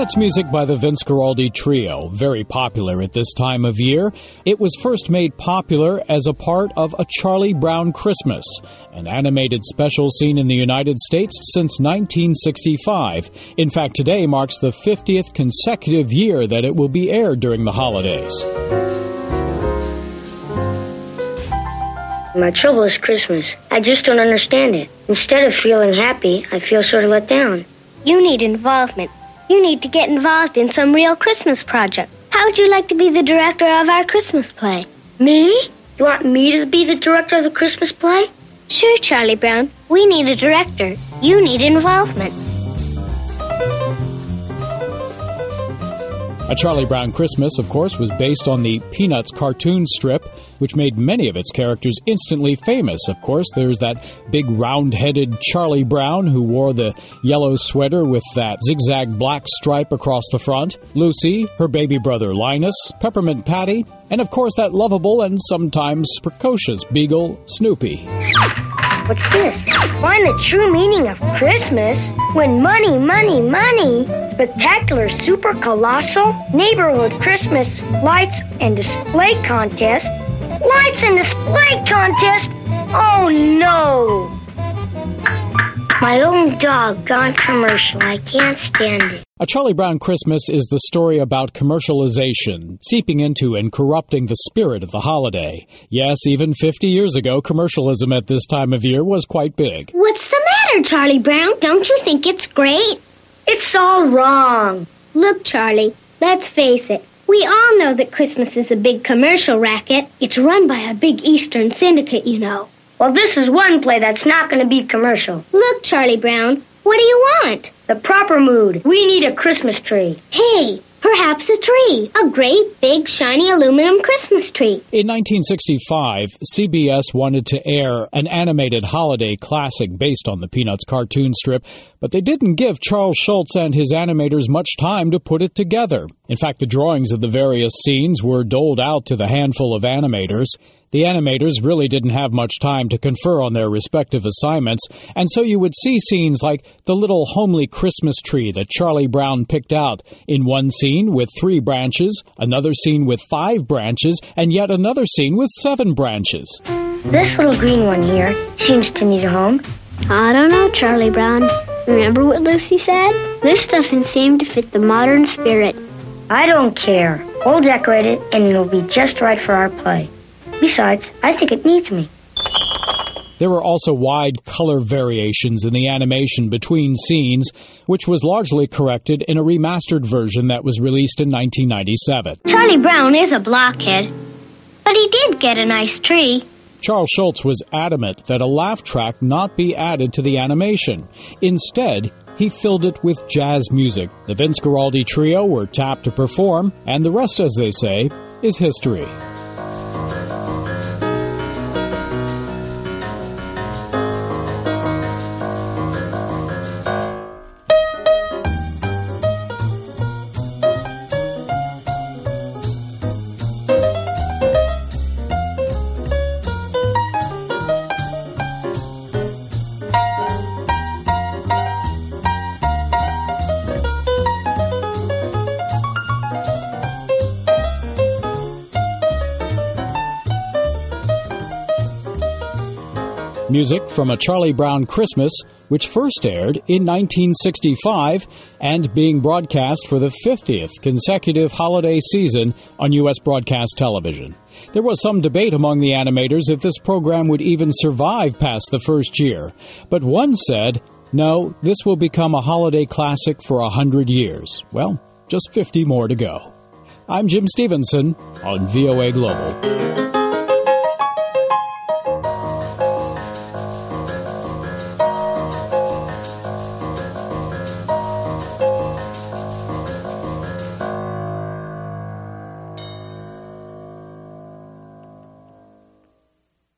That's music by the Vince Guaraldi Trio, very popular at this time of year. It was first made popular as a part of A Charlie Brown Christmas, an animated special seen in the United States since 1965. In fact, today marks the 50th consecutive year that it will be aired during the holidays. My trouble is Christmas. I just don't understand it. Instead of feeling happy, I feel sort of let down. You need involvement. You need to get involved in some real Christmas project. How would you like to be the director of our Christmas play? Me? You want me to be the director of the Christmas play? Sure, Charlie Brown. We need a director. You need involvement. A Charlie Brown Christmas, of course, was based on the Peanuts cartoon strip, which made many of its characters instantly famous. Of course, there's that big round-headed Charlie Brown who wore the yellow sweater with that zigzag black stripe across the front, Lucy, her baby brother Linus, Peppermint Patty, and of course that lovable and sometimes precocious beagle, Snoopy. What's this? Find the true meaning of Christmas. When money, money, money. Spectacular, super colossal neighborhood Christmas lights and display contest. Lights and display contest? Oh no! My own dog gone commercial. I can't stand it. A Charlie Brown Christmas is the story about commercialization, seeping into and corrupting the spirit of the holiday. Yes, even 50 years ago, commercialism at this time of year was quite big. What's the matter, Charlie Brown? Don't you think it's great? It's all wrong. Look, Charlie, let's face it. We all know that Christmas is a big commercial racket. It's run by a big Eastern syndicate, you know. Well, this is one play that's not going to be commercial. Look, Charlie Brown, what do you want? The proper mood. We need a Christmas tree. Hey, perhaps a tree. A great, big, shiny aluminum Christmas tree. In 1965, CBS wanted to air an animated holiday classic based on the Peanuts cartoon strip, but they didn't give Charles Schulz and his animators much time to put it together. In fact, the drawings of the various scenes were doled out to the handful of animators. The animators really didn't have much time to confer on their respective assignments, and so you would see scenes like the little homely Christmas tree that Charlie Brown picked out in one scene with 3 branches, another scene with 5 branches, and yet another scene with 7 branches. This little green one here seems to need a home. I don't know, Charlie Brown. Remember what Lucy said? This doesn't seem to fit the modern spirit. I don't care. We'll decorate it, and it'll be just right for our play. Besides, I think it needs me. There were also wide color variations in the animation between scenes, which was largely corrected in a remastered version that was released in 1997. Charlie Brown is a blockhead, but he did get a nice tree. Charles Schulz was adamant that a laugh track not be added to the animation. Instead, he filled it with jazz music. The Vince Guaraldi Trio were tapped to perform, and the rest, as they say, is history. Music from A Charlie Brown Christmas, which first aired in 1965 and being broadcast for the 50th consecutive holiday season on U.S. broadcast television. There was some debate among the animators if this program would even survive past the first year, but one said, no, this will become a holiday classic for 100 years. Well, just 50 more to go. I'm Jim Stevenson on VOA Global.